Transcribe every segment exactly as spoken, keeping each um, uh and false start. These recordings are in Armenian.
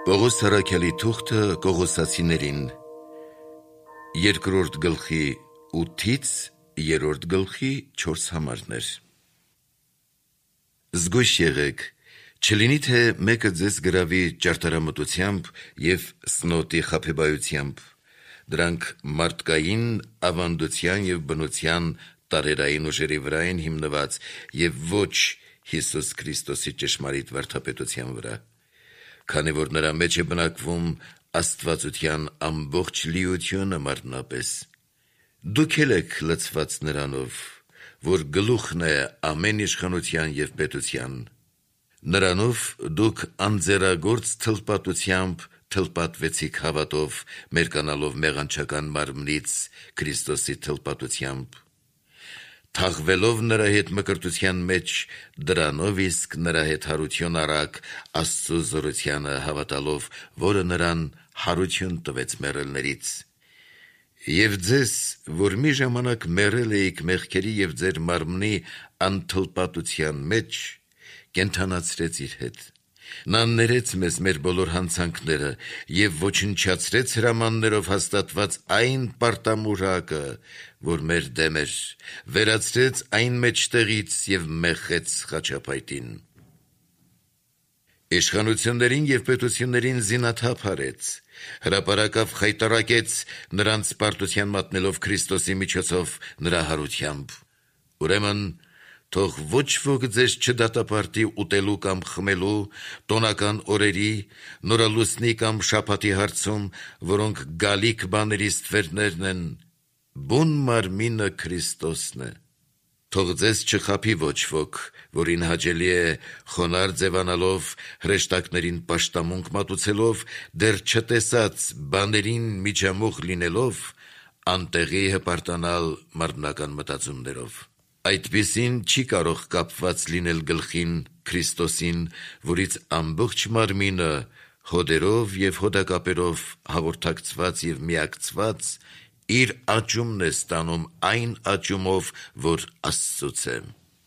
Պողոս Սարաքյալի թուղթը Կողոսացիներին երկրորդ գլխի ութից երրորդ գլխի չորս համարներ։ Զգույշ եղեք, չլինի թե մեկը ձեզ գրավի ճարտարամտությամբ և սնոտի խաբեբայությամբ, դրանք մարդկային ավանդության և բնության տարերային ուժերի վրա են հիմնված և ոչ Հիսուս Քրիստոսի ճշմարիտ վարդապետության վրա, քանի որ նրա մեջ է բնակվում աստվածության ամբողջ լիությունը մարմնապես։ Դուք էլ եք լցված նրանով, որ գլուխն է ամեն իշխանության և պետության։ Նրանով դուք անձեռագործ թլպատությամբ թլպատվեցիք հավատով, մերկանալով մեղանչական մարմնից Քրիստոսի թլպատությամբ, թաղվելով նրա հետ մկրտության մեջ, դրանով իսկ նրա հետ հարություն առաք Աստծու զորությանը հավատալով, որը նրան հարություն տվեց մեռելներից։ Եվ ձեզ, որ մի ժամանակ մեռել էիք մեղքերի և ձեր մարմնի անթլպատության մեջ, կենդանացրեց իր հետ։ Նա ներեց մեզ մեր բոլոր հանցանքները և ոչնչացրեց հրամաններով հաստատված այն պարտամուրակը, որ մեր դեմ էր, վերացրեց այն մեջտեղից և մեխեց խաչապայտին։ Իշխանություններին և պետություններին զինաթափ արեց, հրապարակավ խայտառակեց, նրանց պարտության մատնելով Քրիստոսի միջոցով նրա հարությամբ։ Ուրեմն թող ոչ ոք ձեզ չդատապարտի ուտելու կամ խմելու, տոնական օրերի, նորալուսնի կամ շաբաթի հարցում, որոնք գալիք բաների ստվերներն են, բուն մարմինը Քրիստոսն է։ Թող ձեզ չխաբի ոչ ոք, որին հաճելի է խոնարհ ձևանալով, հրեշտակներին պաշտամունք մատուցելով, դեռ չտեսած բաներին միջամուխ լինելով, անտեղի հպարտանալ մարմնական մտածումներով։ Այդպիսին չի կարող կապված լինել գլխին, Քրիստոսին, որից ամբողջ մարմինը հոդերով և հոդակապերով հաղորդակցված և միակցված, իր աճումն է ստանում այն աճումով, որ Աստծուց է։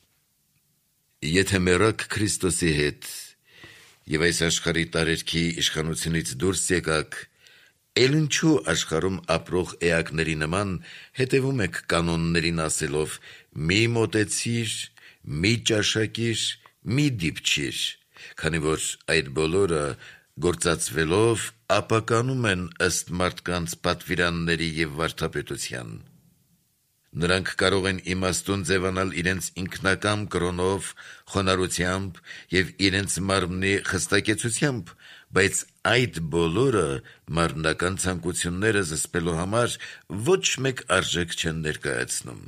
Եթե մեռաք Քրիստոսի հետ և այս աշխարհի տարերքի իշխանությունից դուրս եկաք, էլ ինչու աշխարհում ապրող էակների նման հետևում եք կանոններին ասելով՝ մի մոտեցիր, մի ճաշակիր, մի դիպչիր, քանի որ այդ բոլորը գործածվելով ապականում են ըստ մարդկանց պատվիրանների և վարդապետության։ Նրանք կարող են իմաստուն ձևանալ իրենց ինքնակամ կրոնով, խոնարհությամբ և իրենց մարմնի խստակեցությամբ, բայց այդ բոլորը մարմնական ցանկությունները զսպելու համար ոչ մեկ արժեք չեն ներկայացնում։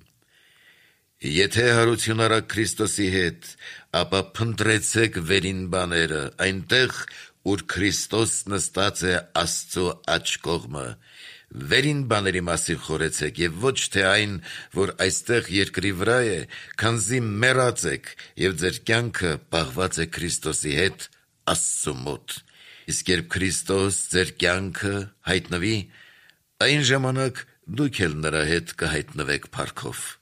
Եթե հարություն առաք Քրիստոսի հետ, ապա փնտրեցեք վերին բաները, այնտեղ, ուր Քրիստոս նստած է Աստծու աջ կողմը, վերին բաների մասին խորհեցեք և ոչ թե այն, որ այստեղ երկրի վրա է, քանզի մեռած եք և ձեր կյանքը պահված է Քրիստոսի հետ Աստծու մոտ։ Իսկ երբ Քրիստոս ձեր կյանքը հայտնվի, այն ժամանակ դուք էլ նրա հետ կհայտնվեք փառքով։